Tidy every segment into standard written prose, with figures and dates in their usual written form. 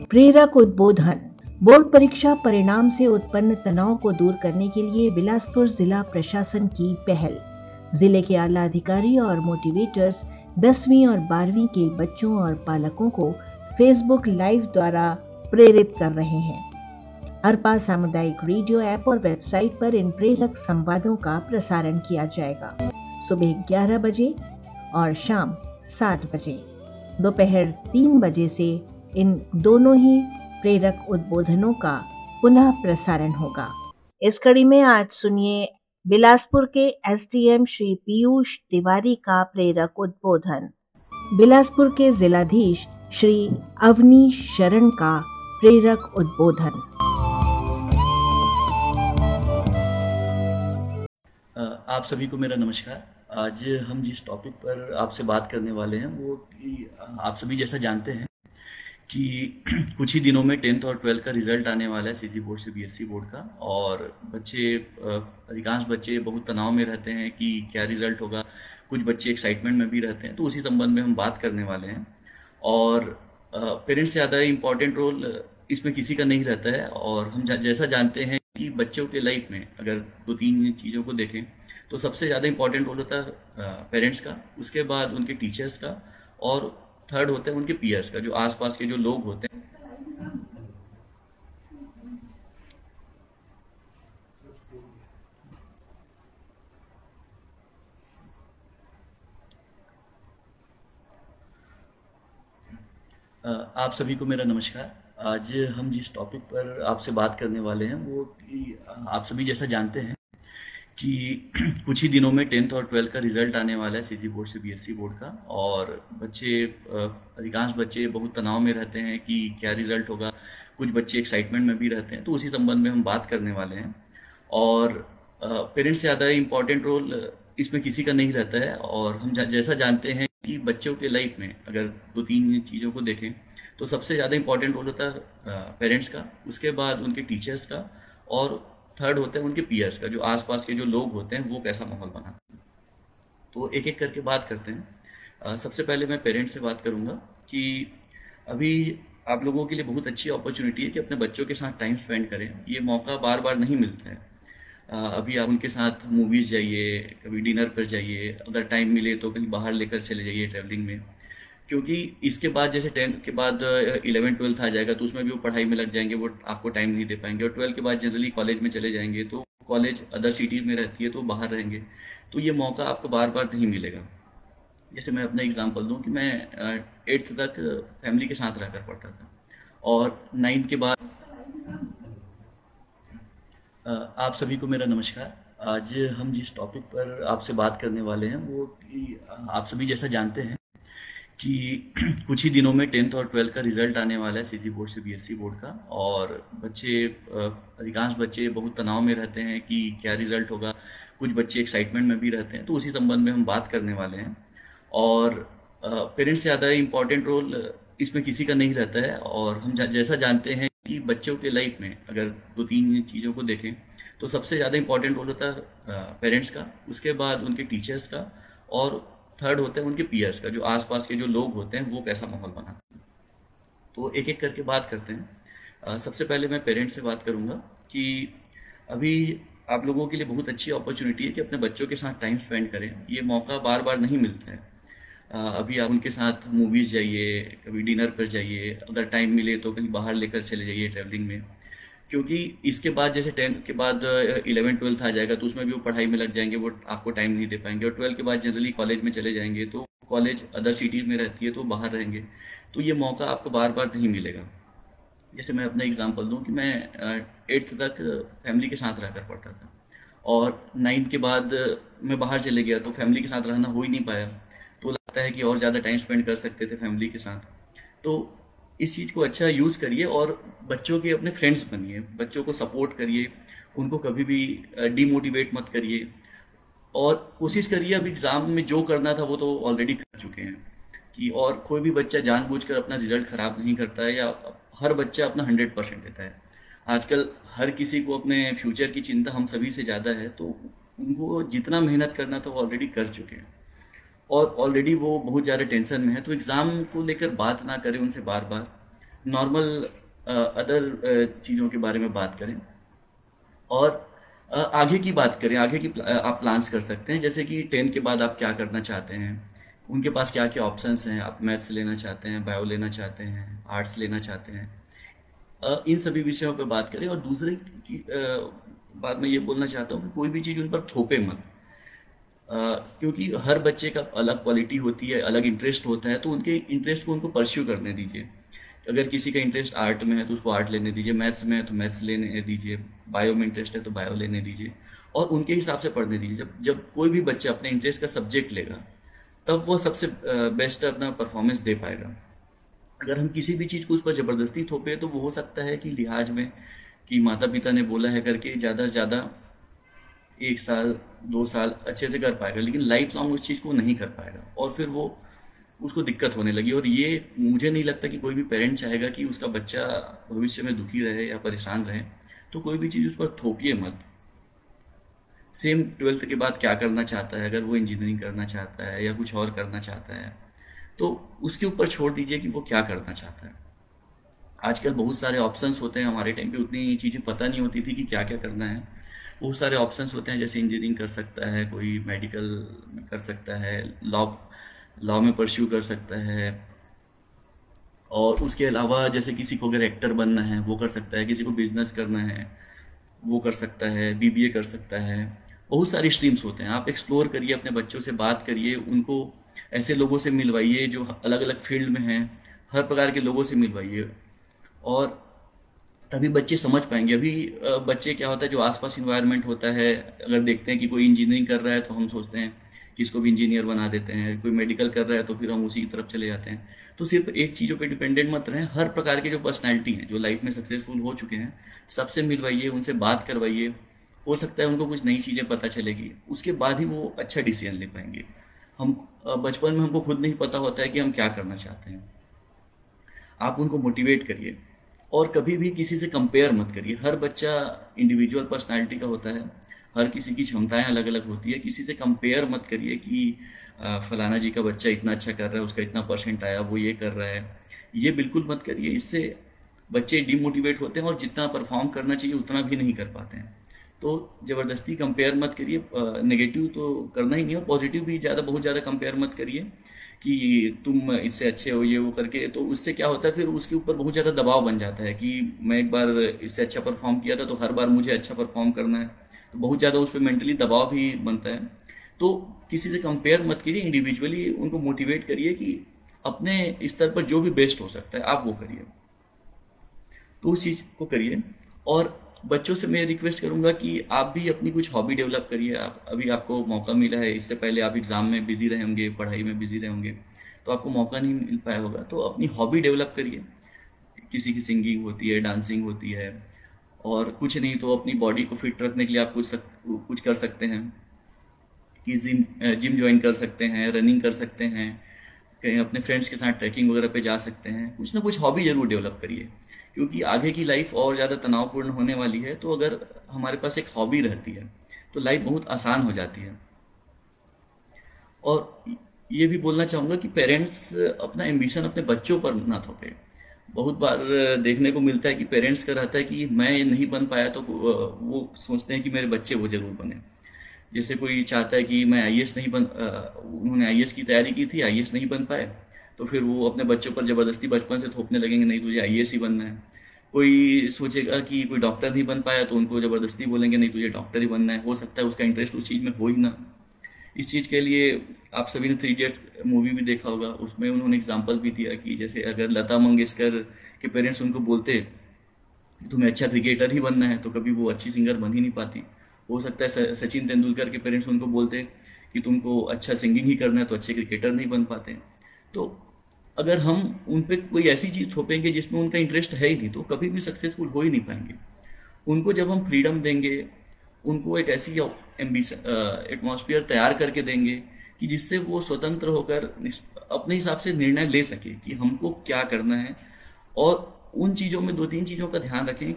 प्रेरक उद्बोधन। बोर्ड परीक्षा परिणाम से उत्पन्न तनाव को दूर करने के लिए बिलासपुर जिला प्रशासन की पहल। जिले के आला अधिकारी और मोटिवेटर्स 10वीं और 12वीं के बच्चों और पालकों को फेसबुक लाइव द्वारा प्रेरित कर रहे हैं। अरपा सामुदायिक रेडियो ऐप और वेबसाइट पर इन प्रेरक संवादों का प्रसारण किया जाएगा। सुबह 11 बजे और शाम 7 बजे, दोपहर 3 बजे से इन दोनों ही प्रेरक उद्बोधनों का पुनः प्रसारण होगा। इस कड़ी में आज सुनिए बिलासपुर के एसडीएम श्री पीयूष तिवारी का प्रेरक उद्बोधन। बिलासपुर के जिलाधीश श्री अवनीश शरण का प्रेरक उद्बोधन। आप सभी को मेरा नमस्कार। आज हम जिस टॉपिक पर आपसे बात करने वाले हैं वो कि आप सभी जैसा जानते हैं कि कुछ ही दिनों में 10th और 12th का रिजल्ट आने वाला है सीजी बोर्ड से बीएससी बोर्ड का। और अधिकांश बच्चे बहुत तनाव में रहते हैं कि क्या रिजल्ट होगा। कुछ बच्चे एक्साइटमेंट में भी रहते हैं, तो उसी संबंध में हम बात करने वाले हैं। और पेरेंट्स से ज़्यादा इम्पॉर्टेंट रोल इसमें किसी का नहीं रहता है। और हम जैसा जानते हैं कि बच्चों के लाइफ में अगर 2-3 चीज़ों को देखें तो सबसे ज़्यादा इम्पॉर्टेंट रोल होता है पेरेंट्स का, उसके बाद उनके टीचर्स का, और थर्ड होता है उनके पीयर्स का, जो आसपास के जो लोग होते हैं। आप सभी को मेरा नमस्कार। आज हम जिस टॉपिक पर आपसे बात करने वाले हैं वो कि आप सभी जैसा जानते हैं कि कुछ ही दिनों में 10th और 12th का रिजल्ट आने वाला है सीजी बोर्ड से बीएससी बोर्ड का। और अधिकांश बच्चे बहुत तनाव में रहते हैं कि क्या रिजल्ट होगा। कुछ बच्चे एक्साइटमेंट में भी रहते हैं, तो उसी संबंध में हम बात करने वाले हैं। और पेरेंट्स से ज़्यादा इम्पॉर्टेंट रोल इसमें किसी का नहीं रहता है। और हम जैसा जानते हैं कि बच्चों के लाइफ में अगर 2-3 चीज़ों को देखें तो सबसे ज़्यादा इम्पॉर्टेंट रोल होता है पेरेंट्स का, उसके बाद उनके टीचर्स का, और थर्ड होता है उनके पीयर्स का, जो आसपास के जो लोग होते हैं वो कैसा माहौल बनाते हैं। तो एक एक करके बात करते हैं। सबसे पहले मैं पेरेंट्स से बात करूंगा कि अभी आप लोगों के लिए बहुत अच्छी अपॉर्चुनिटी है कि अपने बच्चों के साथ टाइम स्पेंड करें। ये मौका बार बार नहीं मिलता है। अभी आप उनके साथ मूवीज़ जाइए, कभी डिनर पर जाइए, अगर टाइम मिले तो कहीं बाहर लेकर चले जाइए ट्रैवलिंग में। क्योंकि इसके बाद जैसे 10th के बाद 11th-12th आ जाएगा तो उसमें भी वो पढ़ाई में लग जाएंगे, वो आपको टाइम नहीं दे पाएंगे। और 12th के बाद जनरली कॉलेज में चले जाएंगे, तो कॉलेज अदर सिटीज़ में रहती है तो बाहर रहेंगे, तो ये मौका आपको बार बार नहीं मिलेगा। जैसे मैं अपना एग्जांपल दूं कि मैं 8th तक फैमिली के साथ रहकर पढ़ता था, और 9th के बाद आप सभी को मेरा नमस्कार। आज हम जिस टॉपिक पर आपसे बात करने वाले हैं वो कि आप सभी जैसा जानते हैं कि कुछ ही दिनों में 10th और 12th का रिजल्ट आने वाला है सीजी बोर्ड से बीएससी बोर्ड का। और अधिकांश बच्चे बहुत तनाव में रहते हैं कि क्या रिजल्ट होगा। कुछ बच्चे एक्साइटमेंट में भी रहते हैं, तो उसी संबंध में हम बात करने वाले हैं। और पेरेंट्स से ज़्यादा इम्पॉर्टेंट रोल इसमें किसी का नहीं रहता है। और हम जैसा जानते हैं कि बच्चों के लाइफ में अगर 2-3 चीज़ों को देखें तो सबसे ज़्यादा इम्पॉर्टेंट रोल होता है पेरेंट्स का, उसके बाद उनके टीचर्स का, और थर्ड होता है उनके पीयर्स का, जो आसपास के जो लोग होते हैं वो कैसा माहौल बनाते हैं। तो एक एक करके बात करते हैं। सबसे पहले मैं पेरेंट्स से बात करूंगा कि अभी आप लोगों के लिए बहुत अच्छी अपॉर्चुनिटी है कि अपने बच्चों के साथ टाइम स्पेंड करें। ये मौका बार बार नहीं मिलता है। अभी आप उनके साथ मूवीज़ जाइए, कभी डिनर पर जाइए, अगर टाइम मिले तो कहीं बाहर लेकर चले जाइए ट्रैवलिंग में। क्योंकि इसके बाद जैसे 10th के बाद 11th-12th आ जाएगा तो उसमें भी वो पढ़ाई में लग जाएंगे, वो आपको टाइम नहीं दे पाएंगे। और 12th के बाद जनरली कॉलेज में चले जाएंगे, तो कॉलेज अदर सिटीज़ में रहती है तो बाहर रहेंगे, तो ये मौका आपको बार बार नहीं मिलेगा। जैसे मैं अपना एग्जांपल दूं कि मैं 8th तक फैमिली के साथ रहकर पढ़ता था, और 9th के बाद मैं बाहर चले गया तो फैमिली के साथ रहना हो ही नहीं पाया। तो लगता है कि और ज़्यादा टाइम स्पेंड कर सकते थे फैमिली के साथ। तो इस चीज़ को अच्छा यूज़ करिए और बच्चों के अपने फ्रेंड्स बनिए, बच्चों को सपोर्ट करिए, उनको कभी भी डीमोटिवेट मत करिए। और कोशिश करिए, अब एग्ज़ाम में जो करना था वो तो ऑलरेडी कर चुके हैं, कि और कोई भी बच्चा जानबूझकर अपना रिजल्ट ख़राब नहीं करता है, या हर बच्चा अपना 100% देता है। आजकल हर किसी को अपने फ्यूचर की चिंता हम सभी से ज़्यादा है, तो उनको जितना मेहनत करना था वो ऑलरेडी कर चुके हैं, और ऑलरेडी वो बहुत ज़्यादा टेंशन में है। तो एग्ज़ाम को लेकर बात ना करें उनसे बार बार, नॉर्मल अदर चीज़ों के बारे में बात करें और आगे की बात करें, आगे की आप प्लान्स कर सकते हैं, जैसे कि 10th के बाद आप क्या करना चाहते हैं, उनके पास क्या क्या ऑप्शंस हैं, आप मैथ्स लेना चाहते हैं, बायो लेना चाहते हैं, आर्ट्स लेना चाहते हैं, इन सभी विषयों पर बात करें। और दूसरी की बात मैं ये बोलना चाहता हूँ कि कोई भी चीज़ उन पर थोपे मत। क्योंकि हर बच्चे का अलग क्वालिटी होती है, अलग इंटरेस्ट होता है, तो उनके इंटरेस्ट को उनको परस्यू करने दीजिए। अगर किसी का इंटरेस्ट आर्ट में है तो उसको आर्ट लेने दीजिए, मैथ्स में है तो मैथ्स लेने दीजिए, बायो में इंटरेस्ट है तो बायो लेने दीजिए, और उनके हिसाब से पढ़ने दीजिए। जब जब कोई भी बच्चा अपने इंटरेस्ट का सब्जेक्ट लेगा तब वो सबसे बेस्ट अपना परफॉर्मेंस दे पाएगा। अगर हम किसी भी चीज़ को उस पर ज़बरदस्ती थोपे तो वो हो सकता है कि लिहाज में कि माता पिता ने बोला है करके ज़्यादा से ज़्यादा 1 साल 2 साल अच्छे से कर पाएगा, लेकिन लाइफ लॉन्ग उस चीज़ को नहीं कर पाएगा और फिर वो उसको दिक्कत होने लगी। और ये मुझे नहीं लगता कि कोई भी पेरेंट चाहेगा कि उसका बच्चा भविष्य में दुखी रहे या परेशान रहे। तो कोई भी चीज़ उस पर थोपिए मत। सेम 12th के बाद क्या करना चाहता है, अगर वो इंजीनियरिंग करना चाहता है या कुछ और करना चाहता है तो उसके ऊपर छोड़ दीजिए कि वो क्या करना चाहता है। आजकल बहुत सारे ऑप्शंस होते हैं, हमारे टाइम पे उतनी चीज़ें पता नहीं होती थी कि क्या क्या करना है। बहुत सारे ऑप्शंस होते हैं, जैसे इंजीनियरिंग कर सकता है, कोई मेडिकल में कर सकता है, लॉ लॉ में परस्यू कर सकता है, और उसके अलावा जैसे किसी को अगर एक्टर बनना है वो कर सकता है, किसी को बिजनेस करना है वो कर सकता है, बीबीए कर सकता है। बहुत सारी स्ट्रीम्स होते हैं, आप एक्सप्लोर करिए, अपने बच्चों से बात करिए, उनको ऐसे लोगों से मिलवाइए जो अलग अलग फील्ड में हैं, हर प्रकार के लोगों से मिलवाइए, और तभी बच्चे समझ पाएंगे। अभी बच्चे क्या होता है, जो आसपास इन्वायरमेंट होता है, अगर देखते हैं कि कोई इंजीनियरिंग कर रहा है तो हम सोचते हैं कि इसको भी इंजीनियर बना देते हैं, कोई मेडिकल कर रहा है तो फिर हम उसी की तरफ चले जाते हैं। तो सिर्फ एक चीज़ों पे डिपेंडेंट मत रहें, हर प्रकार के जो पर्सनैलिटी हैं, जो लाइफ में सक्सेसफुल हो चुके हैं, सबसे मिलवाइए, उनसे बात करवाइए। हो सकता है उनको कुछ नई चीज़ें पता चलेगी, उसके बाद ही वो अच्छा डिसीजन ले पाएंगे। हम बचपन में हमको खुद नहीं पता होता है कि हम क्या करना चाहते हैं। आप उनको मोटिवेट करिए और कभी भी किसी से कंपेयर मत करिए। हर बच्चा इंडिविजुअल पर्सनालिटी का होता है, हर किसी की क्षमताएं अलग अलग होती है। किसी से कंपेयर मत करिए कि फलाना जी का बच्चा इतना अच्छा कर रहा है, उसका इतना परसेंट आया, वो ये कर रहा है। ये बिल्कुल मत करिए, इससे बच्चे डिमोटिवेट होते हैं और जितना परफॉर्म करना चाहिए उतना भी नहीं कर पाते हैं। तो ज़बरदस्ती कंपेयर मत करिए, नेगेटिव तो करना ही नहीं, और पॉजिटिव भी बहुत ज़्यादा कंपेयर मत करिए कि तुम इससे अच्छे हो, ये वो करके। तो उससे क्या होता है, फिर उसके ऊपर बहुत ज़्यादा दबाव बन जाता है कि मैं एक बार इससे अच्छा परफॉर्म किया था तो हर बार मुझे अच्छा परफॉर्म करना है, तो बहुत ज़्यादा उस पर मेंटली दबाव भी बनता है। तो किसी से कंपेयर मत करिए, इंडिविजुअली उनको मोटिवेट करिए कि अपने स्तर पर जो भी बेस्ट हो सकता है आप वो करिए, तो उस चीज़ को करिए। और बच्चों से मैं रिक्वेस्ट करूंगा कि आप भी अपनी कुछ हॉबी डेवलप करिए। आप अभी आपको मौका मिला है, इससे पहले आप एग्ज़ाम में बिजी रहे होंगे, पढ़ाई में बिजी रहे होंगे, तो आपको मौका नहीं मिल पाया होगा। तो अपनी हॉबी डेवलप करिए। किसी की सिंगिंग होती है, डांसिंग होती है, और कुछ नहीं तो अपनी बॉडी को फिट रखने के लिए आप कुछ कर सकते हैं कि जिम ज्वाइन कर सकते हैं, रनिंग कर सकते हैं, कहीं अपने फ्रेंड्स के साथ ट्रैकिंग वगैरह पे जा सकते हैं। कुछ ना कुछ हॉबी ज़रूर डेवलप करिए, क्योंकि आगे की लाइफ और ज़्यादा तनावपूर्ण होने वाली है। तो अगर हमारे पास एक हॉबी रहती है तो लाइफ बहुत आसान हो जाती है। और ये भी बोलना चाहूँगा कि पेरेंट्स अपना एम्बिशन अपने बच्चों पर ना थोपे। बहुत बार देखने को मिलता है कि पेरेंट्स का रहता है कि मैं ये नहीं बन पाया तो वो सोचते हैं कि मेरे बच्चे वो जरूर बने। जैसे कोई चाहता है कि मैं आईएएस नहीं उन्होंने आईएएस की तैयारी की थी, आईएएस नहीं बन पाए, तो फिर वो अपने बच्चों पर ज़बरदस्ती बचपन से थोपने लगेंगे, नहीं तुझे आईएएस ही बनना है। कोई सोचेगा कि कोई डॉक्टर नहीं बन पाया तो उनको ज़बरदस्ती बोलेंगे नहीं तुझे डॉक्टर ही बनना है। हो सकता है उसका इंटरेस्ट उस चीज़ में हो ही ना। इस चीज़ के लिए आप सभी ने 3 इडियट्स मूवी भी देखा होगा, उसमें उन्होंने एग्जाम्पल भी दिया कि जैसे अगर लता मंगेशकर के पेरेंट्स उनको बोलते कि तुम्हें अच्छा क्रिकेटर ही बनना है, तो कभी वो अच्छी सिंगर बन ही नहीं पाती। हो सकता है सचिन तेंदुलकर के पेरेंट्स उनको बोलते कि तुमको अच्छा सिंगिंग ही करना है, तो अच्छे क्रिकेटर नहीं बन पाते। तो अगर हम उन पर कोई ऐसी चीज़ थोपेंगे जिसमें उनका इंटरेस्ट है ही नहीं, तो कभी भी सक्सेसफुल हो ही नहीं पाएंगे। उनको जब हम फ्रीडम देंगे, उनको एक ऐसी एटमॉस्फेयर तैयार करके देंगे कि जिससे वो स्वतंत्र होकर अपने हिसाब से निर्णय ले सके कि हमको क्या करना है। और उन चीज़ों में 2-3 चीज़ों का ध्यान रखें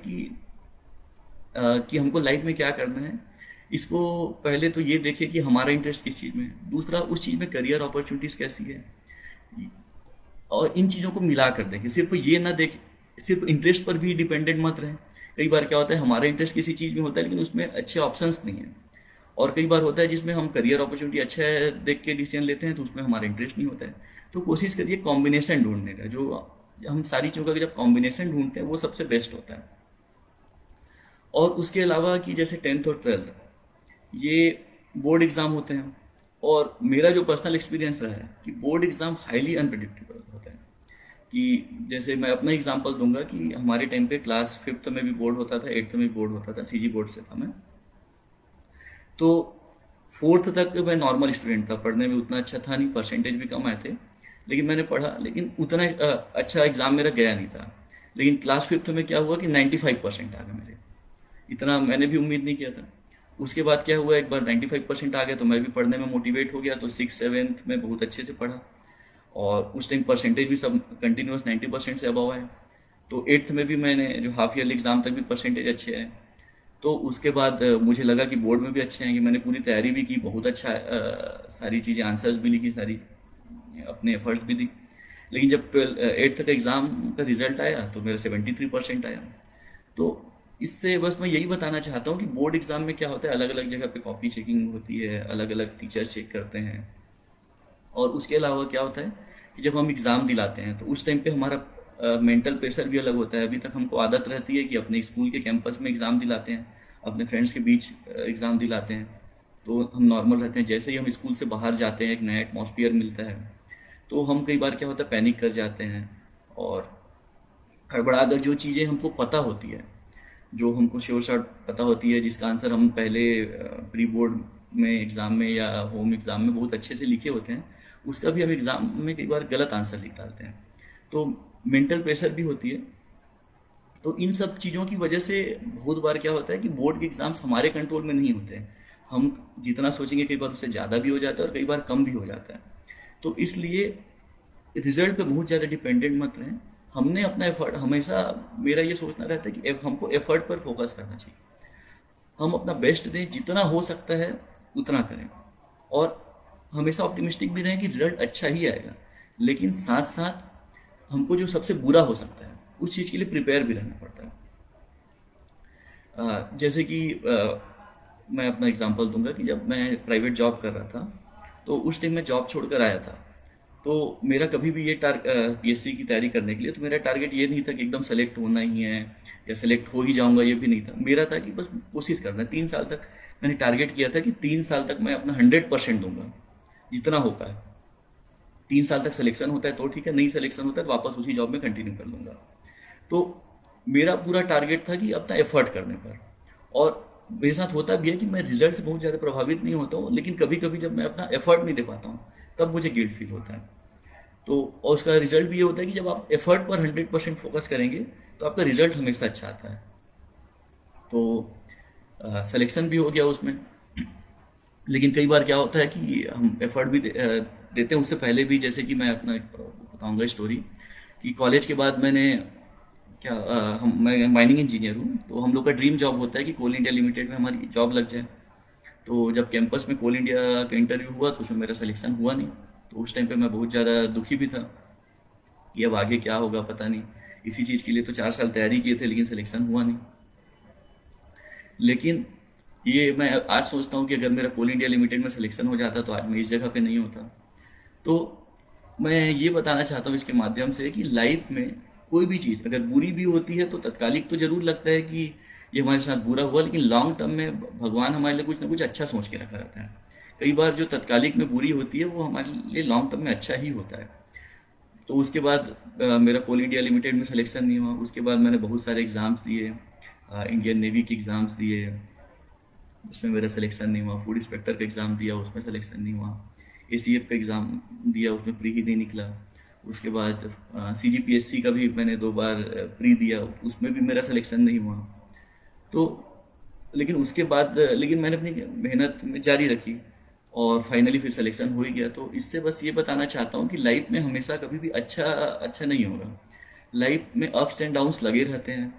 कि हमको लाइफ में क्या करना है। इसको पहले तो ये देखें कि हमारा इंटरेस्ट किस चीज़ में है, दूसरा उस चीज़ में करियर अपॉर्चुनिटीज़ कैसी है, और इन चीज़ों को मिला कर देखें। सिर्फ ये ना देखें सिर्फ इंटरेस्ट पर भी डिपेंडेंट मत रहें। कई बार क्या होता है, हमारा इंटरेस्ट किसी चीज़ में होता है लेकिन उसमें अच्छे ऑप्शंस नहीं है, और कई बार होता है जिसमें हम करियर अपॉर्चुनिटी अच्छा है देख के डिसीजन लेते हैं तो उसमें हमारा इंटरेस्ट नहीं होता है। तो कोशिश करिए कॉम्बिनेशन ढूंढने का, जो हम सारी चीज़ों का जब कॉम्बिनेशन ढूंढते हैं वो सबसे बेस्ट होता है। और उसके अलावा कि जैसे 10th और 12th ये बोर्ड एग्ज़ाम होते हैं, और मेरा जो पर्सनल एक्सपीरियंस रहा है कि बोर्ड एग्ज़ाम हाईली अनप्रिडिक्टेबल होता है। कि जैसे मैं अपना एग्जांपल दूंगा कि हमारे टाइम पे क्लास 5th में भी बोर्ड होता था, 8th में भी बोर्ड होता था, सीजी बोर्ड से था मैं। तो 4th तक मैं नॉर्मल स्टूडेंट था, पढ़ने में उतना अच्छा था नहीं, परसेंटेज भी कम आए थे, लेकिन मैंने पढ़ा, लेकिन उतना अच्छा एग्ज़ाम मेरा गया नहीं था। लेकिन क्लास 5th में क्या हुआ कि 95% आ गए मेरे, इतना मैंने भी उम्मीद नहीं किया था। उसके बाद क्या हुआ, एक बार 95% आ गया तो मैं भी पढ़ने में मोटिवेट हो गया, तो 6th 7th में बहुत अच्छे से पढ़ा, और उस टाइम परसेंटेज भी सब कंटिन्यूस 90% से अबव आए। तो 8th में भी मैंने जो हाफ ईयरली एग्ज़ाम तक भी परसेंटेज अच्छे आए। तो उसके बाद मुझे लगा कि बोर्ड में भी अच्छे आएंगे, मैंने पूरी तैयारी भी की, बहुत अच्छा सारी चीज़ें आंसर्स भी लिखी, सारी अपने एफर्ट्स भी दी। लेकिन जब 8th का एग्ज़ाम का रिजल्ट आया तो मेरा 73% आया। तो इससे बस मैं यही बताना चाहता हूँ कि बोर्ड एग्ज़ाम में क्या होता है, अलग अलग जगह पे कॉपी चेकिंग होती है, अलग अलग टीचर्स चेक करते हैं। और उसके अलावा क्या होता है कि जब हम एग्ज़ाम दिलाते हैं तो उस टाइम पे हमारा मेंटल प्रेशर भी अलग होता है। अभी तक हमको आदत रहती है कि अपने स्कूल के कैंपस में एग्ज़ाम दिलाते हैं, अपने फ्रेंड्स के बीच एग्ज़ाम दिलाते हैं, तो हम नॉर्मल रहते हैं। जैसे ही हम स्कूल से बाहर जाते हैं, एक नया एटमॉस्फेयर मिलता है, तो हम कई बार क्या होता है पैनिक कर जाते हैं, और हड़बड़ा कर जो चीज़ें हमको पता होती है, जो हमको श्योर शॉट पता होती है, जिसका आंसर हम पहले प्री बोर्ड में एग्ज़ाम में या होम एग्ज़ाम में बहुत अच्छे से लिखे होते हैं, उसका भी हम एग्ज़ाम में कई बार गलत आंसर लिख डालते हैं। तो मेंटल प्रेशर भी होती है। तो इन सब चीज़ों की वजह से बहुत बार क्या होता है कि बोर्ड के एग्ज़ाम्स हमारे कंट्रोल में नहीं होते हैं। हम जितना सोचेंगे कई बार उससे ज़्यादा भी हो जाता है और कई बार कम भी हो जाता है। तो इसलिए रिजल्ट पे बहुत ज़्यादा डिपेंडेंट मत रहें। हमने अपना एफर्ट, हमेशा मेरा ये सोचना रहता है कि हमको एफर्ट पर फोकस करना चाहिए। हम अपना बेस्ट दें, जितना हो सकता है उतना करें, और हमेशा ऑप्टिमिस्टिक भी रहें कि रिजल्ट अच्छा ही आएगा। लेकिन साथ साथ हमको जो सबसे बुरा हो सकता है उस चीज़ के लिए प्रिपेयर भी रहना पड़ता है। जैसे कि मैं अपना एग्जांपल दूंगा कि जब मैं प्राइवेट जॉब कर रहा था तो उस टाइम मैं जॉब छोड़कर आया था। तो मेरा कभी भी ये पीएससी की तैयारी करने के लिए तो मेरा टारगेट ये नहीं था कि एकदम सेलेक्ट होना ही है या सेलेक्ट हो ही जाऊंगा, ये भी नहीं था। मेरा था कि बस कोशिश करना है। 3 साल तक मैंने टारगेट किया था कि 3 साल तक मैं अपना 100% दूंगा, जितना हो पाए। 3 साल तक सिलेक्शन होता है तो ठीक है, नहीं सिलेक्शन होता है तो वापस उसी जॉब में कंटिन्यू कर लूँगा। तो मेरा पूरा टारगेट था कि अपना एफर्ट करने पर। और मेरे साथ होता भी है कि मैं रिजल्ट से बहुत ज़्यादा प्रभावित नहीं होता हूँ, लेकिन कभी कभी जब मैं अपना एफर्ट नहीं दे पाता हूँ तब मुझे गिल्ट फील होता है। तो और उसका रिजल्ट भी ये होता है कि जब आप एफर्ट पर 100% फोकस करेंगे तो आपका रिजल्ट हमेशा अच्छा आता है। तो सिलेक्शन भी हो गया उसमें। लेकिन कई बार क्या होता है कि हम एफर्ट भी देते हैं उससे पहले भी। जैसे कि मैं अपना एक बताऊंगा स्टोरी कि कॉलेज के बाद मैंने मैं माइनिंग इंजीनियर हूँ, तो हम लोग का ड्रीम जॉब होता है कि कोल इंडिया लिमिटेड में हमारी जॉब लग जाए। तो जब कैंपस में कोल इंडिया का इंटरव्यू हुआ तो उसमें मेरा सिलेक्शन हुआ नहीं। तो उस टाइम पे मैं बहुत ज़्यादा दुखी भी था कि अब आगे क्या होगा पता नहीं। इसी चीज़ के लिए तो 4 साल तैयारी किए थे लेकिन सिलेक्शन हुआ नहीं। लेकिन ये मैं आज सोचता हूँ कि अगर मेरा कोल इंडिया लिमिटेड में सिलेक्शन हो जाता तो आज मैं इस जगह पे नहीं होता। तो मैं ये बताना चाहता हूँ इसके माध्यम से कि लाइफ में कोई भी चीज़ अगर बुरी भी होती है तो तत्कालिक तो जरूर लगता है कि ये हमारे साथ बुरा हुआ, लेकिन लॉन्ग टर्म में भगवान हमारे लिए कुछ ना कुछ अच्छा सोच के रखा रहता है। कई बार जो तत्कालिक में बुरी होती है वो हमारे लिए लॉन्ग टर्म में अच्छा ही होता है। तो उसके बाद मेरा कोल इंडिया लिमिटेड में सिलेक्शन नहीं हुआ। उसके बाद मैंने बहुत सारे एग्ज़ाम्स दिए, इंडियन नेवी के एग्ज़ाम्स दिए, उसमें मेरा सिलेक्शन नहीं हुआ। फूड इंस्पेक्टर का एग्ज़ाम दिया, उसमें सिलेक्शन नहीं हुआ। एसीएफ का एग्ज़ाम दिया, उसमें प्री ही नहीं निकला। उसके बाद सीजीपीएससी का भी मैंने 2 बार प्री दिया, उसमें भी मेरा सिलेक्शन नहीं हुआ। तो लेकिन उसके बाद लेकिन मैंने अपनी मेहनत में जारी रखी और फाइनली फिर सिलेक्शन हो ही गया। तो इससे बस ये बताना चाहता हूँ कि लाइफ में हमेशा कभी भी अच्छा नहीं होगा। लाइफ में अप्स एंड डाउन्स लगे रहते हैं।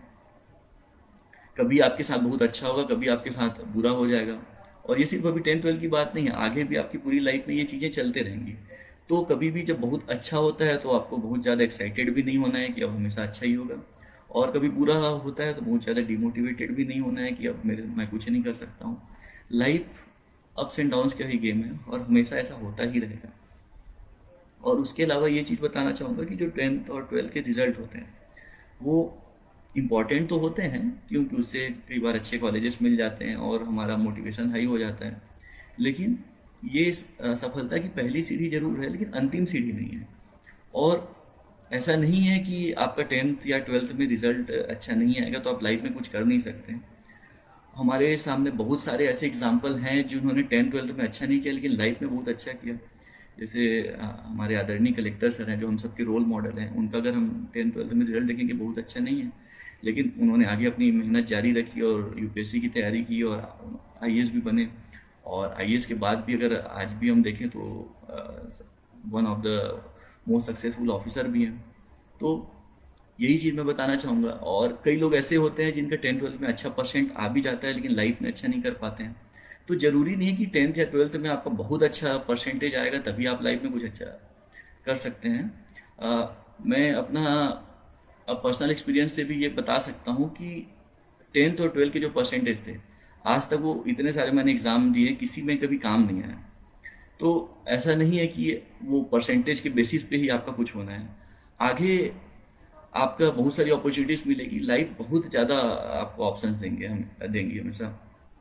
कभी आपके साथ बहुत अच्छा होगा, कभी आपके साथ बुरा हो जाएगा। और ये सिर्फ अभी 10th 12th की बात नहीं है, आगे भी आपकी पूरी लाइफ में ये चीज़ें चलते रहेंगी। तो कभी भी जब बहुत अच्छा होता है तो आपको बहुत ज़्यादा एक्साइटेड भी नहीं होना है कि अब हमेशा अच्छा ही होगा। और कभी बुरा होता है तो बहुत ज़्यादा डिमोटिवेटेड भी नहीं होना है कि अब मैं कुछ नहीं कर सकता हूँ। लाइफ अप्स एंड डाउन्स का ही गेम है और हमेशा ऐसा होता ही रहेगा। और उसके अलावा ये चीज़ बताना चाहूँगा कि जो 10th और 12th के रिजल्ट होते हैं वो इम्पॉर्टेंट तो होते हैं, क्योंकि उससे कई बार अच्छे कॉलेजेस मिल जाते हैं और हमारा मोटिवेशन हाई हो जाता है। लेकिन ये सफलता की पहली सीढ़ी जरूर है, लेकिन अंतिम सीढ़ी नहीं है। और ऐसा नहीं है कि आपका 10th या 12th में रिजल्ट अच्छा नहीं आएगा तो आप लाइफ में कुछ कर नहीं सकते। हमारे सामने बहुत सारे ऐसे एग्जाम्पल हैं जिन्होंने 10th 12th में अच्छा नहीं किया लेकिन लाइफ में बहुत अच्छा किया। जैसे हमारे आदरणीय कलेक्टर सर हैं जो हम सबके रोल मॉडल हैं, उनका अगर हम 10th 12th में रिजल्ट देखेंगे बहुत अच्छा नहीं है, लेकिन उन्होंने आगे अपनी मेहनत जारी रखी और यूपीएससी की तैयारी की और आईएएस भी बने। और आईएएस के बाद भी अगर आज भी हम देखें तो one of the most successful officer भी हैं। तो यही चीज़ मैं बताना चाहूँगा। और कई लोग ऐसे होते हैं जिनका 10th 12th में अच्छा परसेंट आ भी जाता है लेकिन लाइफ में अच्छा नहीं कर पाते हैं। तो ज़रूरी नहीं है कि 10th या 12th में आपका बहुत अच्छा परसेंटेज आएगा तभी आप लाइफ में कुछ अच्छा कर सकते हैं। मैं अपना पर्सनल एक्सपीरियंस से भी ये बता सकता हूँ कि 10th और 12th के जो परसेंटेज थे, आज तक वो इतने सारे मैंने एग्ज़ाम दिए, किसी में कभी काम नहीं आया। तो ऐसा नहीं है कि वो परसेंटेज के बेसिस पे ही आपका कुछ होना है। आगे आपका बहुत सारी अपॉर्चुनिटीज़ मिलेगी, लाइफ बहुत ज़्यादा आपको ऑप्शंस देंगी हमेशा।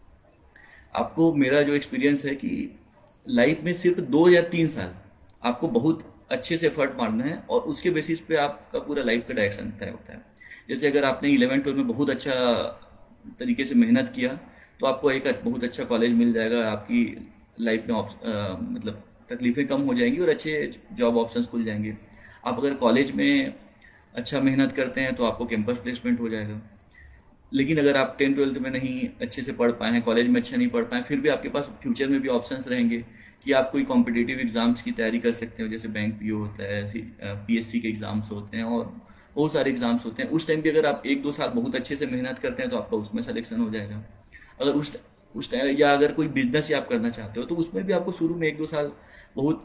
आपको मेरा जो एक्सपीरियंस है कि लाइफ में सिर्फ 2 या 3 साल आपको बहुत अच्छे से एफर्ट मारना है और उसके बेसिस पे आपका पूरा लाइफ का डायरेक्शन तय होता है। जैसे अगर आपने 11th 12th में बहुत अच्छा तरीके से मेहनत किया तो आपको एक बहुत अच्छा कॉलेज मिल जाएगा, आपकी लाइफ में मतलब तकलीफें कम हो जाएंगी और अच्छे जॉब ऑप्शंस खुल जाएंगे। आप अगर कॉलेज में अच्छा मेहनत करते हैं तो आपको कैंपस प्लेसमेंट हो जाएगा। लेकिन अगर आप 10th 12th में नहीं अच्छे से पढ़ पाए हैं, कॉलेज में अच्छा नहीं पढ़ पाए, फिर भी आपके पास फ्यूचर में भी ऑप्शंस रहेंगे कि आप कोई कॉम्पिटिटिव एग्जाम्स की तैयारी कर सकते हो। जैसे बैंक पीओ होता है, पीएससी के एग्जाम्स होते हैं और बहुत सारे एग्जाम्स होते हैं। उस टाइम भी अगर आप 1 2 साल बहुत अच्छे से मेहनत करते हैं तो आपका उसमें सिलेक्शन हो जाएगा। अगर उस टाइम या अगर कोई बिजनेस ही आप करना चाहते हो तो उसमें भी आपको शुरू में 1 2 साल बहुत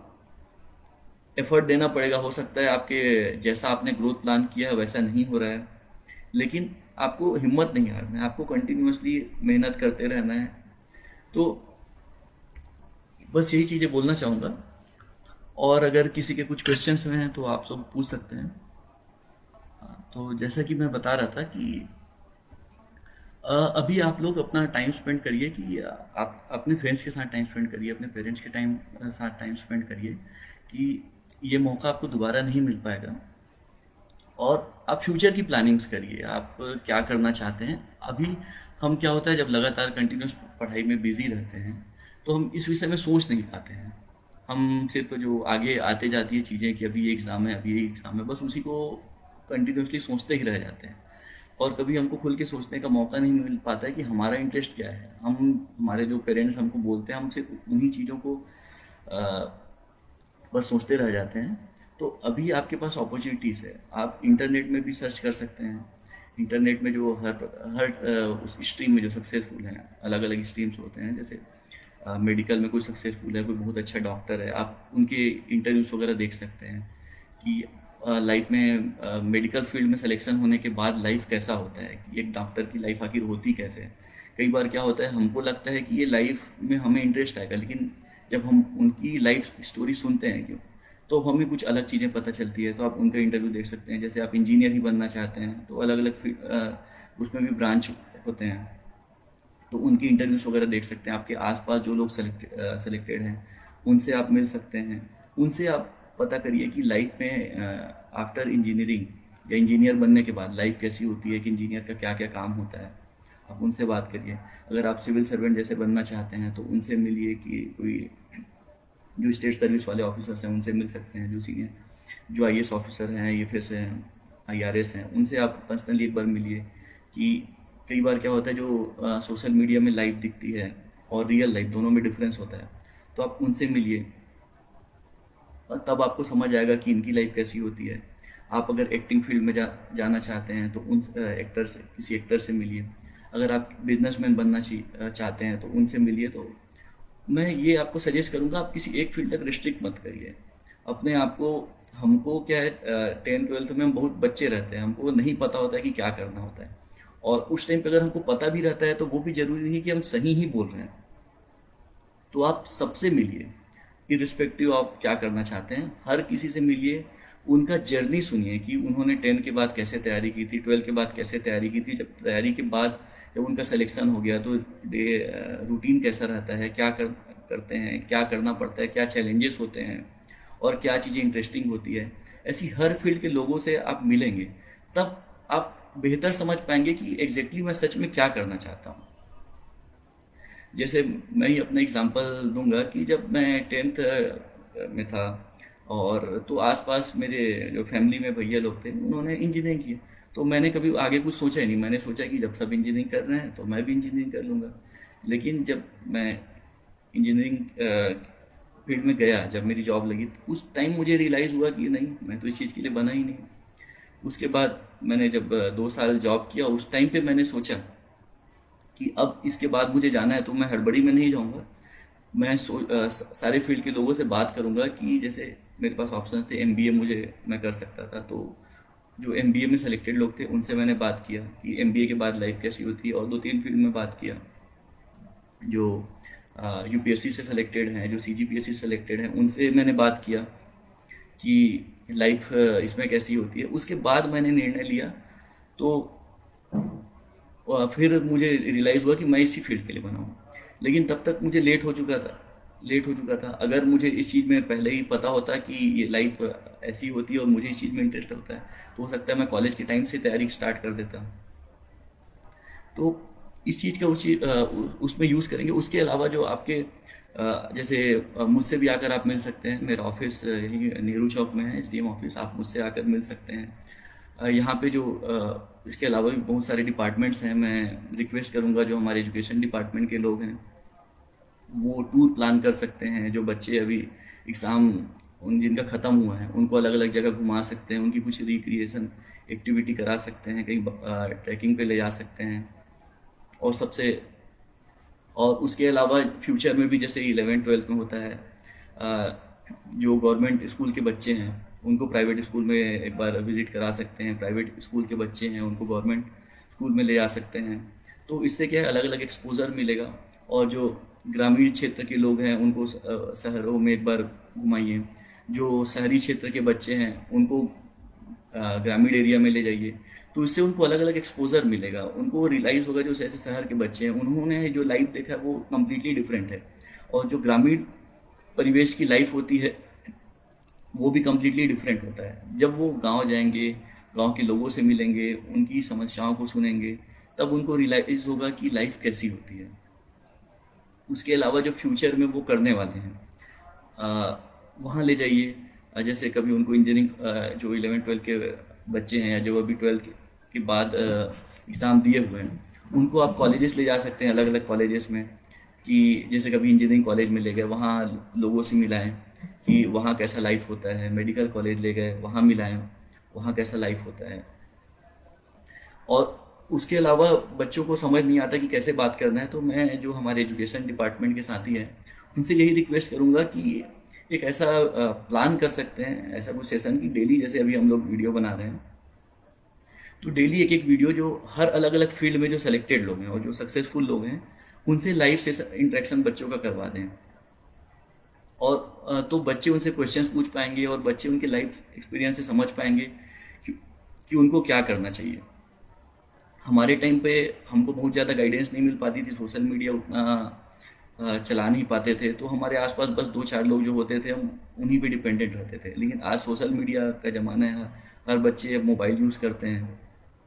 एफर्ट देना पड़ेगा। हो सकता है आपके जैसा आपने ग्रोथ प्लान किया है वैसा नहीं हो रहा है, लेकिन आपको हिम्मत नहीं हारना है, आपको कंटिन्यूअसली मेहनत करते रहना है। तो बस यही चीज़ें बोलना चाहूँगा। और अगर किसी के कुछ क्वेश्चंस हैं तो आप सब पूछ सकते हैं। तो जैसा कि मैं बता रहा था कि अभी आप लोग अपना टाइम स्पेंड करिए कि आप अपने फ्रेंड्स के साथ टाइम स्पेंड करिए, अपने पेरेंट्स के साथ टाइम स्पेंड करिए कि ये मौका आपको दोबारा नहीं मिल पाएगा। और आप फ्यूचर की प्लानिंग्स करिए, आप क्या करना चाहते हैं। अभी हम क्या होता है जब लगातार कंटिन्यूस पढ़ाई में बिजी रहते हैं तो हम इस विषय में सोच नहीं पाते हैं। हम सिर्फ जो आगे आते जाती है चीज़ें कि अभी ये एग्ज़ाम है, अभी ये एग्ज़ाम है, बस उसी को कंटिन्यूसली सोचते ही रह जाते हैं। और कभी हमको खुल के सोचने का मौका नहीं मिल पाता है कि हमारा इंटरेस्ट क्या है। हमारे जो पेरेंट्स हमको बोलते हैं हम सिर्फ उन्हीं चीज़ों को बस सोचते रह जाते हैं। तो अभी आपके पास अपॉर्चुनिटीज़ है, आप इंटरनेट में भी सर्च कर सकते हैं। इंटरनेट में जो हर उस स्ट्रीम में जो सक्सेसफुल हैं, अलग अलग स्ट्रीम्स होते हैं। जैसे मेडिकल में कोई सक्सेसफुल है, कोई बहुत अच्छा डॉक्टर है, आप उनके इंटरव्यूज वगैरह देख सकते हैं कि लाइफ में मेडिकल फील्ड में सिलेक्शन होने के बाद लाइफ कैसा होता है, कि एक डॉक्टर की लाइफ आखिर होती कैसे है। कई बार क्या होता है हमको लगता है कि ये लाइफ में हमें इंटरेस्ट आएगा, लेकिन जब हम उनकी लाइफ स्टोरी सुनते हैं क्यों तो हमें कुछ अलग चीज़ें पता चलती है। तो आप उनका इंटरव्यू देख सकते हैं। जैसे आप इंजीनियर ही बनना चाहते हैं तो अलग अलग उसमें भी ब्रांच होते हैं, तो उनकी इंटरव्यूज वगैरह देख सकते हैं। आपके आसपास जो लोग सेलेक्टेड हैं उनसे आप मिल सकते हैं। उनसे आप पता करिए कि लाइफ में आफ्टर इंजीनियरिंग या इंजीनियर बनने के बाद लाइफ कैसी होती है, कि इंजीनियर का क्या क्या काम होता है। आप उनसे बात करिए। अगर आप सिविल सर्वेंट जैसे बनना चाहते हैं तो उनसे मिलिए कि कोई जो स्टेट सर्विस वाले ऑफिसर्स हैं उनसे मिल सकते हैं। जो सीनियर जो आईएएस ऑफिसर हैं, आईएफएस हैं, आईआरएस हैं, उनसे आप पर्सनली एक बार मिलिए। कि कई बार क्या होता है जो सोशल मीडिया में लाइफ दिखती है और रियल लाइफ दोनों में डिफरेंस होता है, तो आप उनसे मिलिए और तब आपको समझ आएगा कि इनकी लाइफ कैसी होती है। आप अगर एक्टिंग फील्ड में जाना चाहते हैं तो उन किसी एक्टर से मिलिए। अगर आप बिजनेसमैन बनना चाहते हैं तो उनसे मिलिए। तो मैं ये आपको सजेस्ट करूंगा आप किसी एक फील्ड तक रिस्ट्रिक्ट मत करिए, अपने आप को हमको क्या है, 10th 12th में हम बहुत बच्चे रहते हैं, हमको नहीं पता होता है कि क्या करना होता है। और उस टाइम पे अगर हमको पता भी रहता है तो वो भी ज़रूरी नहीं कि हम सही ही बोल रहे हैं। तो आप सबसे मिलिए, इरिस्पेक्टिव आप क्या करना चाहते हैं, हर किसी से मिलिए, उनका जर्नी सुनिए कि उन्होंने 10 के बाद कैसे तैयारी की थी, 12 के बाद कैसे तैयारी की थी, जब तैयारी के बाद जब उनका सिलेक्शन हो गया तो डे रूटीन कैसा रहता है, करते हैं, क्या करना पड़ता है, क्या चैलेंजेस होते हैं और क्या चीज़ें इंटरेस्टिंग होती है। ऐसी हर फील्ड के लोगों से आप मिलेंगे, तब आप बेहतर समझ पाएंगे कि एग्जैक्टली मैं सच में क्या करना चाहता हूँ। जैसे मैं ही अपना एग्जांपल दूंगा कि जब मैं 10th में था, और तो आसपास मेरे जो फैमिली में भैया लोग थे उन्होंने इंजीनियरिंग की, तो मैंने कभी आगे कुछ सोचा ही नहीं। मैंने सोचा कि जब सब इंजीनियरिंग कर रहे हैं तो मैं भी इंजीनियरिंग कर लूँगा। लेकिन जब मैं इंजीनियरिंग फील्ड में गया, जब मेरी जॉब लगी, तो उस टाइम मुझे रियलाइज़ हुआ कि नहीं, मैं तो इस चीज़ के लिए बना ही नहीं। उसके बाद मैंने जब 2 साल जॉब किया, उस टाइम पे मैंने सोचा कि अब इसके बाद मुझे जाना है तो मैं हड़बड़ी में नहीं जाऊंगा। मैं सारे फील्ड के लोगों से बात करूंगा कि जैसे मेरे पास ऑप्शन थे, एमबीए मुझे मैं कर सकता था, तो जो एमबीए में सेलेक्टेड लोग थे उनसे मैंने बात किया कि एमबीए के बाद लाइफ कैसी होती है, और 2-3 फील्ड में बात किया जो यूपीएससी से सेलेक्टेड हैं, जो सीजीपीएससी से सेलेक्टेड हैं, उनसे मैंने बात किया कि लाइफ इसमें कैसी होती है। उसके बाद मैंने निर्णय लिया। तो फिर मुझे रियलाइज़ हुआ कि मैं इसी फील्ड के लिए बना हूँ। लेकिन तब तक मुझे लेट हो चुका था। अगर मुझे इस चीज़ में पहले ही पता होता कि ये लाइफ ऐसी होती है और मुझे इस चीज़ में इंटरेस्ट होता है, तो हो सकता है मैं कॉलेज के टाइम से तैयारी स्टार्ट कर देता। तो इस चीज़ का उसमें यूज़ करेंगे। उसके अलावा जो आपके जैसे मुझसे भी आकर आप मिल सकते हैं। मेरा ऑफिस यहीं नेहरू चौक में है, एसडीएम ऑफिस, आप मुझसे आकर मिल सकते हैं। यहाँ पे जो इसके अलावा भी बहुत सारे डिपार्टमेंट्स हैं। मैं रिक्वेस्ट करूँगा जो हमारे एजुकेशन डिपार्टमेंट के लोग हैं वो टूर प्लान कर सकते हैं। जो बच्चे अभी एग्ज़ाम उन जिनका ख़त्म हुआ है उनको अलग अलग जगह घुमा सकते हैं, उनकी कुछ रिक्रिएशन एक्टिविटी करा सकते हैं, कहीं ट्रैकिंग पे ले जा सकते हैं। और सबसे और उसके अलावा फ्यूचर में भी जैसे 11th 12th में होता है, जो गवर्नमेंट स्कूल के बच्चे हैं उनको प्राइवेट स्कूल में एक बार विजिट करा सकते हैं, प्राइवेट स्कूल के बच्चे हैं उनको गवर्नमेंट स्कूल में ले जा सकते हैं। तो इससे क्या है, अलग अलग एक्सपोजर मिलेगा। और जो ग्रामीण क्षेत्र के लोग हैं उनको शहरों में एक बार घुमाइए। जो शहरी क्षेत्र के बच्चे हैं उनको ग्रामीण एरिया में ले जाइए। तो इससे उनको अलग अलग एक्सपोजर मिलेगा, उनको रियलाइज़ होगा जो जैसे शहर के बच्चे हैं उन्होंने जो लाइफ देखा है वो कम्प्लीटली डिफरेंट है, और जो ग्रामीण परिवेश की लाइफ होती है वो भी कम्प्लीटली डिफरेंट होता है। जब वो गांव जाएंगे, गांव के लोगों से मिलेंगे, उनकी समस्याओं को सुनेंगे, तब उनको रियलाइज़ होगा कि लाइफ कैसी होती है। उसके अलावा जो फ्यूचर में वो करने वाले हैं वहाँ ले जाइए। जैसे कभी उनको इंजीनियरिंग जो 11th 12th के बच्चे हैं या जो अभी 12th के बाद एग्ज़ाम दिए हुए हैं उनको आप कॉलेजेस ले जा सकते हैं, अलग अलग कॉलेजेस में। कि जैसे कभी इंजीनियरिंग कॉलेज में ले गए, वहाँ लोगों से मिलाएं कि वहाँ कैसा लाइफ होता है। मेडिकल कॉलेज ले गए, वहाँ मिलाएं वहाँ कैसा लाइफ होता है। और उसके अलावा बच्चों को समझ नहीं आता कि कैसे बात करना है, तो मैं जो हमारे एजुकेशन डिपार्टमेंट के साथी हैं उनसे यही रिक्वेस्ट करूँगा कि एक ऐसा प्लान कर सकते हैं, ऐसा कुछ सेशन कि डेली, जैसे अभी हम लोग वीडियो बना रहे हैं, तो डेली एक एक वीडियो जो हर अलग अलग फील्ड में जो सेलेक्टेड लोग हैं और जो सक्सेसफुल लोग हैं उनसे लाइव सेशन इंटरेक्शन बच्चों का करवा दें। और तो बच्चे उनसे क्वेश्चंस पूछ पाएंगे और बच्चे उनके लाइफ एक्सपीरियंस से समझ पाएंगे कि उनको क्या करना चाहिए। हमारे टाइम पे हमको बहुत ज़्यादा गाइडेंस नहीं मिल पाती थी, सोशल मीडिया उतना चला नहीं पाते थे, तो हमारे आसपास बस 2-4 लोग जो होते थे हम उन्हीं पे डिपेंडेंट रहते थे। लेकिन आज सोशल मीडिया का ज़माना है, हर बच्चे अब मोबाइल यूज़ करते हैं,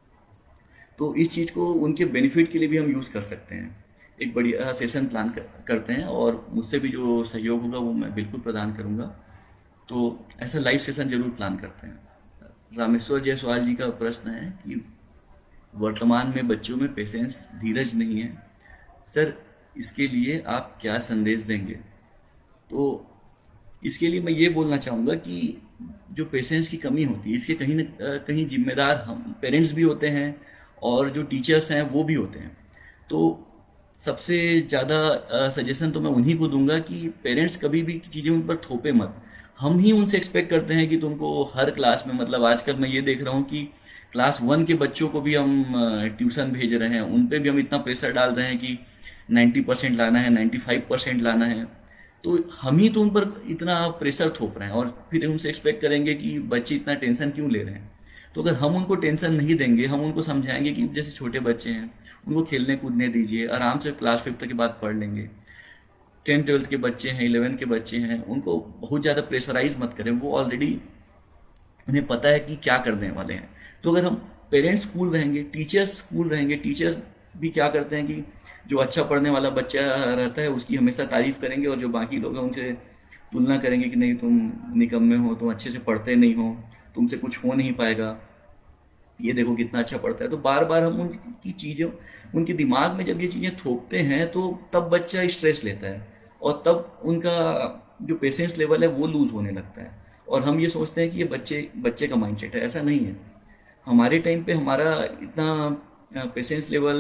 तो इस चीज़ को उनके बेनिफिट के लिए भी हम यूज़ कर सकते हैं। एक बढ़िया सेशन प्लान करते हैं और मुझसे भी जो सहयोग होगा वो मैं बिल्कुल प्रदान करूँगा। तो ऐसा लाइव सेशन जरूर प्लान करते हैं। रामेश्वर जायसवाल जी का प्रश्न है कि वर्तमान में बच्चों में पेशेंस, धीरज नहीं है सर, इसके लिए आप क्या संदेश देंगे? तो इसके लिए मैं ये बोलना चाहूँगा कि जो पेशेंस की कमी होती है इसके कहीं न कहीं जिम्मेदार हम पेरेंट्स भी होते हैं और जो टीचर्स हैं वो भी होते हैं। तो सबसे ज़्यादा सजेशन तो मैं उन्हीं को दूंगा कि पेरेंट्स कभी भी चीज़ें उन पर थोपे मत। हम ही उनसे एक्सपेक्ट करते हैं कि तुमको हर क्लास में, मतलब आजकल मैं ये देख रहा हूँ कि क्लास 1 के बच्चों को भी हम ट्यूशन भेज रहे हैं, उन पे भी हम इतना प्रेशर डाल रहे हैं कि 90% लाना है, 95% लाना है। तो हम ही तो उन पर इतना प्रेशर थोप रहे हैं और फिर उनसे एक्सपेक्ट करेंगे कि बच्चे इतना टेंशन क्यों ले रहे हैं। तो अगर हम उनको टेंशन नहीं देंगे, हम उनको समझाएंगे कि जैसे छोटे बच्चे हैं, उनको खेलने कूदने दीजिए, आराम से क्लास 5 के बाद पढ़ लेंगे। 10th 12th के बच्चे हैं, 11 के बच्चे हैं, उनको बहुत ज़्यादा प्रेशराइज मत करें। वो ऑलरेडी, उन्हें पता है कि क्या करने वाले हैं। तो अगर हम पेरेंट्स कूल रहेंगे, टीचर्स कूल रहेंगे, टीचर्स भी क्या करते हैं कि जो अच्छा पढ़ने वाला बच्चा रहता है उसकी हमेशा तारीफ करेंगे, और जो बाकी लोग हैं उनसे तुलना करेंगे कि नहीं तुम निकम्मे हो, तुम अच्छे से पढ़ते नहीं हो, तुमसे कुछ हो नहीं पाएगा, ये देखो कितना अच्छा पढ़ता है। तो बार बार हम उनकी चीज़ें, उनके दिमाग में जब ये चीज़ें थोपते हैं तो तब बच्चा स्ट्रेस लेता है, और तब उनका जो पेशेंस लेवल है वो लूज़ होने लगता है। और हम ये सोचते हैं कि ये बच्चे बच्चे का माइंडसेट है, ऐसा नहीं है। हमारे टाइम पे हमारा इतना पेशेंस लेवल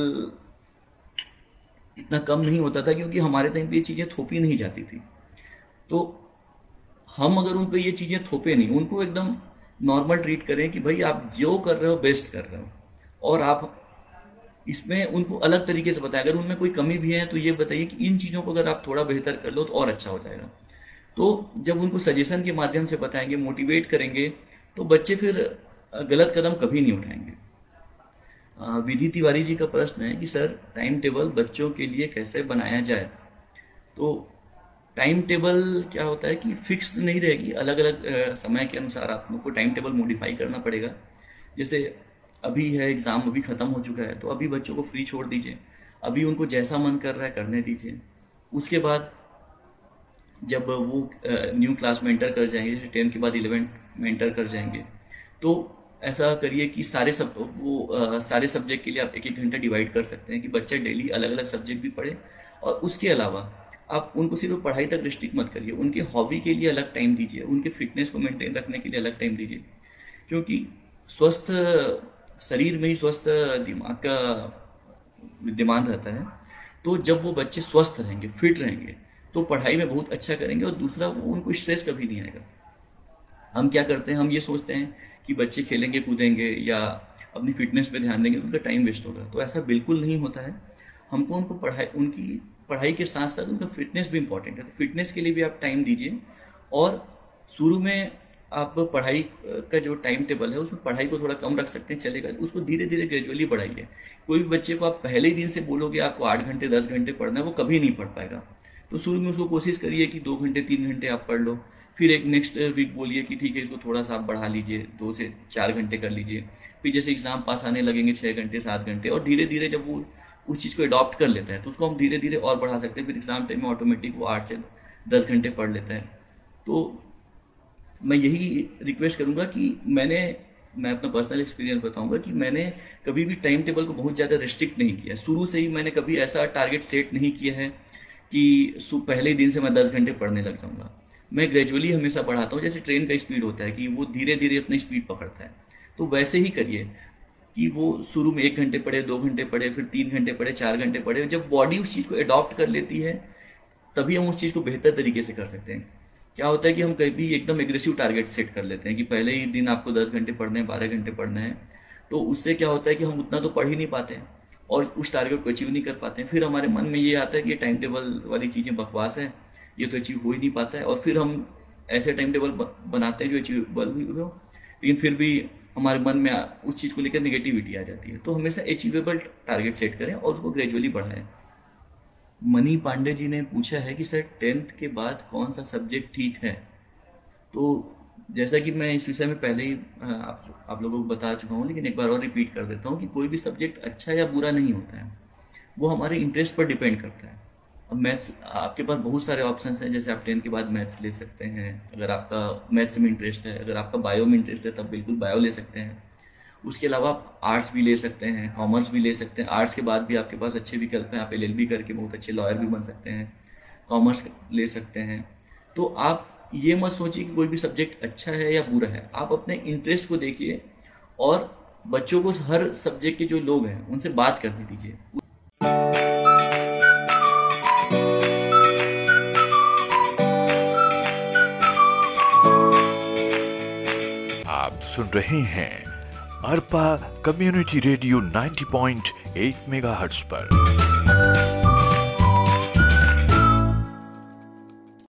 इतना कम नहीं होता था, क्योंकि हमारे टाइम पे ये चीज़ें थोपी नहीं जाती थी। तो हम अगर उन पे ये चीज़ें थोपे नहीं, उनको एकदम नॉर्मल ट्रीट करें कि भाई आप जो कर रहे हो बेस्ट कर रहे हो, और आप इसमें उनको अलग तरीके से बताएं। अगर उनमें कोई कमी भी है तो ये बताइए कि इन चीज़ों को अगर आप थोड़ा बेहतर कर लो तो और अच्छा हो जाएगा। तो जब उनको सजेशन के माध्यम से बताएंगे, मोटिवेट करेंगे, तो बच्चे फिर गलत कदम कभी नहीं उठाएंगे। विधि तिवारी जी का प्रश्न है कि सर टाइम टेबल बच्चों के लिए कैसे बनाया जाए। तो टाइम टेबल क्या होता है कि फिक्स नहीं रहेगी, अलग अलग समय के अनुसार आप लोग को टाइम टेबल मॉडिफाई करना पड़ेगा। जैसे अभी है एग्ज़ाम, अभी ख़त्म हो चुका है, तो अभी बच्चों को फ्री छोड़ दीजिए, अभी उनको जैसा मन कर रहा है करने दीजिए। उसके बाद जब वो न्यू क्लास में एंटर कर जाएंगे, जैसे 10th के बाद 11th में एंटर कर जाएंगे, तो ऐसा करिए कि सारे सब्जेक्ट के लिए आप 1 1 घंटा डिवाइड कर सकते हैं कि बच्चा डेली अलग अलग सब्जेक्ट भी पढ़े। और उसके अलावा आप उनको सिर्फ पढ़ाई तक रिस्ट्रिक्ट मत करिए, उनके हॉबी के लिए अलग टाइम दीजिए, उनके फिटनेस को मेंटेन रखने के लिए अलग टाइम दीजिए। क्योंकि स्वस्थ शरीर में ही स्वस्थ दिमाग का विद्यमान रहता है। तो जब वो बच्चे स्वस्थ रहेंगे, फिट रहेंगे, तो पढ़ाई में बहुत अच्छा करेंगे, और दूसरा वो उनको स्ट्रेस कभी नहीं आएगा। हम क्या करते हैं, हम ये सोचते हैं कि बच्चे खेलेंगे कूदेंगे या अपनी फिटनेस पे ध्यान देंगे तो उनका टाइम वेस्ट होगा। तो ऐसा बिल्कुल नहीं होता है। हमको उनकी पढ़ाई के साथ साथ उनका फिटनेस भी इंपॉर्टेंट है, तो फिटनेस के लिए भी आप टाइम दीजिए। और शुरू में आप पढ़ाई का जो टाइम टेबल है उसमें पढ़ाई को थोड़ा कम रख सकते हैं, चलेगा। उसको धीरे धीरे ग्रेजुअली बढ़ाइए। कोई भी बच्चे को आप पहले ही दिन से बोलोगे आपको 8 घंटे 10 घंटे पढ़ना है, वो कभी नहीं पढ़ पाएगा। तो शुरू में उसको कोशिश करिए कि 2 घंटे 3 घंटे आप पढ़ लो। फिर एक नेक्स्ट वीक बोलिए कि ठीक है इसको थोड़ा सा आप बढ़ा लीजिए, 2 से 4 घंटे कर लीजिए। फिर जैसे एग्जाम पास आने लगेंगे 6 घंटे 7 घंटे, और धीरे धीरे जब वो उस चीज़ को अडॉप्ट कर लेता है तो उसको हम धीरे धीरे और बढ़ा सकते हैं। फिर एग्जाम टाइम में ऑटोमेटिक वो 8 से 10 घंटे पढ़ लेता है। तो मैं यही रिक्वेस्ट करूँगा कि मैं अपना पर्सनल एक्सपीरियंस बताऊँगा कि मैंने कभी भी टाइम टेबल को बहुत ज़्यादा रिस्ट्रिक्ट नहीं किया। शुरू से ही मैंने कभी ऐसा टारगेट सेट नहीं किया है कि पहले ही दिन से मैं 10 घंटे पढ़ने लग जाऊँगा। मैं ग्रेजुअली हमेशा बढ़ाता हूँ, जैसे ट्रेन का स्पीड होता है कि वो धीरे धीरे अपनी स्पीड पकड़ता है। तो वैसे ही करिए कि वो शुरू में 1 घंटे पढ़े, 2 घंटे पढ़े, फिर 3 घंटे पढ़े, 4 घंटे पढ़े। जब बॉडी उस चीज़ को अडॉप्ट कर लेती है तभी हम उस चीज़ को बेहतर तरीके से कर सकते हैं। क्या होता है कि हम कभी एकदम एग्रेसिव टारगेट सेट कर लेते हैं कि पहले ही दिन आपको 10 घंटे पढ़ने हैं, 12 घंटे पढ़ना है। तो उससे क्या होता है कि हम उतना तो पढ़ ही नहीं पाते हैं और उस टारगेट को अचीव नहीं कर पाते हैं। फिर हमारे मन में ये आता है कि ये टाइम टेबल वाली चीज़ें बकवास है, ये तो अचीव हो ही नहीं पाता है। और फिर हम ऐसे टाइम टेबल बनाते हैं जो अचीवेबल भी हो, लेकिन फिर भी हमारे मन में उस चीज़ को लेकर नेगेटिविटी आ जाती है। तो हमेशा अचीवेबल टारगेट सेट करें और उसको ग्रेजुअली बढ़ाएं। मनी पांडे जी ने पूछा है कि सर 10th के बाद कौन सा सब्जेक्ट ठीक है। तो जैसा कि मैं इस विषय में पहले ही आप लोगों को बता चुका हूँ, लेकिन एक बार और रिपीट कर देता हूँ कि कोई भी सब्जेक्ट अच्छा या बुरा नहीं होता है, वो हमारे इंटरेस्ट पर डिपेंड करता है। अब मैथ्स, आपके पास बहुत सारे ऑप्शंस हैं, जैसे आप 10th के बाद मैथ्स ले सकते हैं अगर आपका मैथ्स में इंटरेस्ट है। अगर आपका बायो में इंटरेस्ट है तब बिल्कुल बायो ले सकते हैं। उसके अलावा आप आर्ट्स भी ले सकते हैं, कॉमर्स भी ले सकते हैं। आर्ट्स के बाद भी आपके पास अच्छे विकल्प हैं, आप एलएलबी करके बहुत अच्छे लॉयर भी बन सकते हैं। कॉमर्स ले सकते हैं। तो आप ये मत सोचिए कि कोई भी सब्जेक्ट अच्छा है या बुरा है, आप अपने इंटरेस्ट को देखिए और बच्चों को हर सब्जेक्ट के जो लोग हैं उनसे बात करने दीजिए। आप सुन रहे हैं अरपा कम्युनिटी रेडियो 90.8 मेगाहर्ट्ज पर।